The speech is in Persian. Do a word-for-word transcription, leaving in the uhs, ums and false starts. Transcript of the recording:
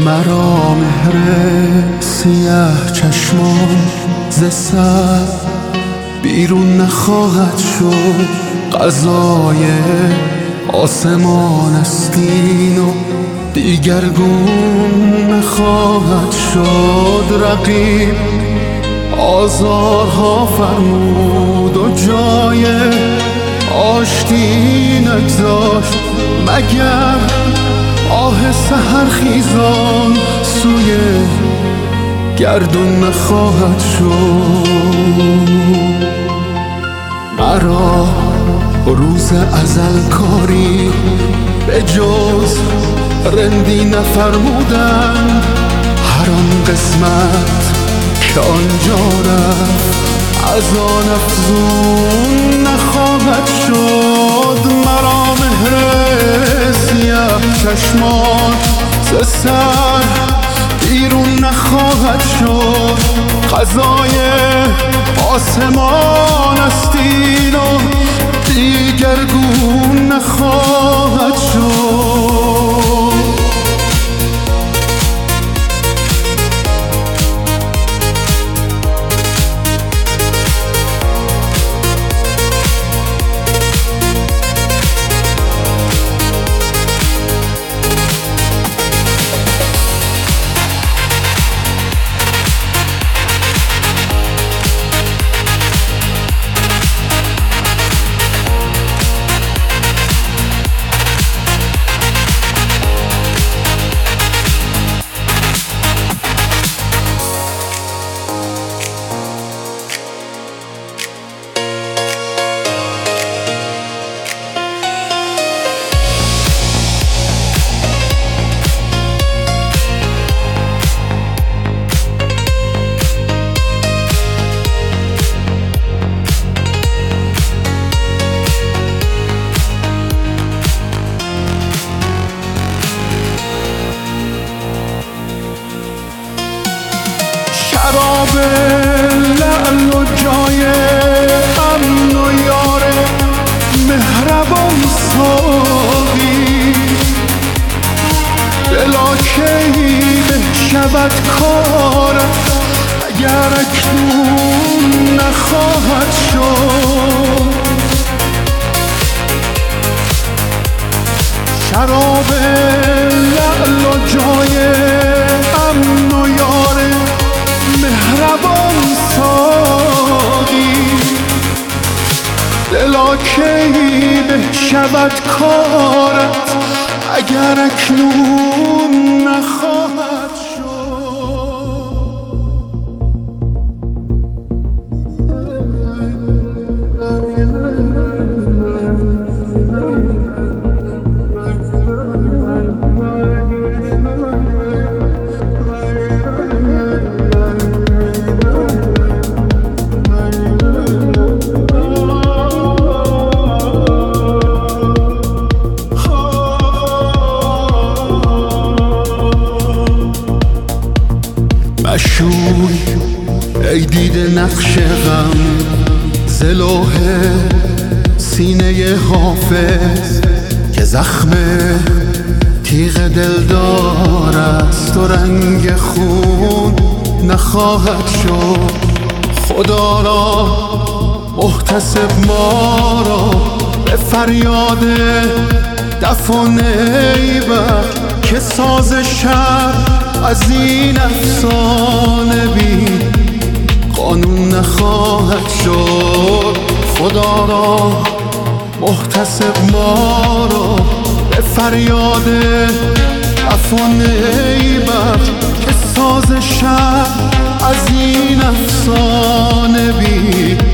مرا مهر سیه چشمان ز سر بیرون نخواهد شد، قضای آسمان است این و دیگرگون نخواهد شد. رقیب آزارها فرمود و جای آشتی نگذاشت، مگر آه سحرخیزان سوی گردون نخواهد شد. مرا روز ازل کاری به جز رندی نفرمودن، هر آن قسمت که آنجا رفت از آن افزون نخواهد شد. مرا مهر سیه چشمان ز سر بیرون نخواهد شد، قضای آسمان است این و دیگرگون نخواهد شد. شراب لعل و جای امن و یار مهربان ساقی، دلا کی به شود کارت اگر اکنون نخواهد شد. شراب لعل و جای امن و یار مهربان ساقی، دلا کی به شود کارت اگر اکنون نخواهد شد. مشوی ای دیده نقش غم ز لوح سینه حافظ، که زخم تیغ دلدار است و رنگ خون نخواهد شد. خدا را محتسب ما را به فریاد دف و نیبت، که ساز شب از این افسانه بی قانون نخواهد شد. خدا را محتسب ما را به فریاد دف و نیبت، که ساز شب از این افسانه بی